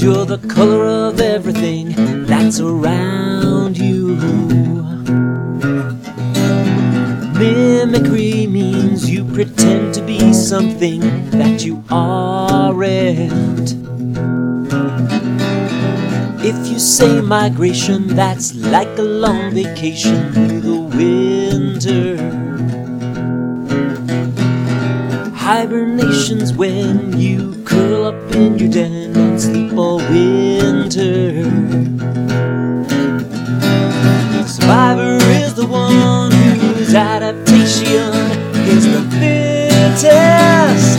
'cause you're the color of everything that's around you. Mimicry means you pretend to be something that you aren't. If you say migration, that's like a long vacation through the winter. Hibernation's when you curl up in your den and sleep all winter. The survivor is the one whose adaptation is the fittest.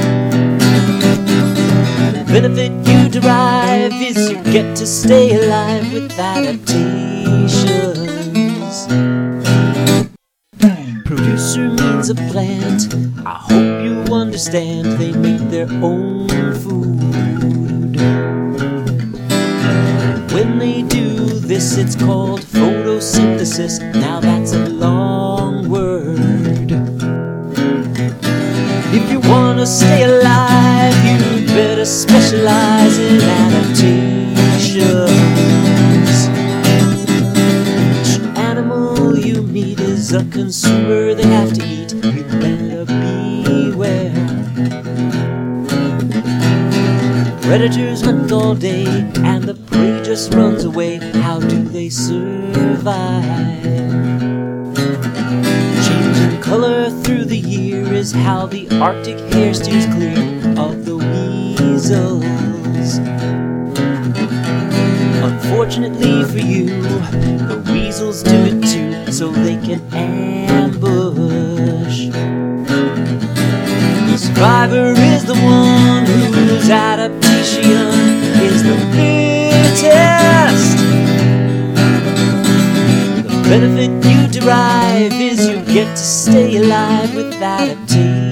The benefit you derive is you get to stay alive with adaptations. Producer means a plant. I hope you understand they make their own food. When they do this, it's called photosynthesis. Now that's a long word. If you want to stay alive, you better specialize in adaptations. Each animal you meet is a consumer they have to eat. You better beware. Predators hunt all day and the prey just runs away. How do they survive? Changing color through the year is how the Arctic hare steers clear of the weasels. Unfortunately for you, the weasels do it too, so they can ambush. The survivor is the one whose adaptation is the fittest. The benefit you derive is you get to stay alive with adaptation.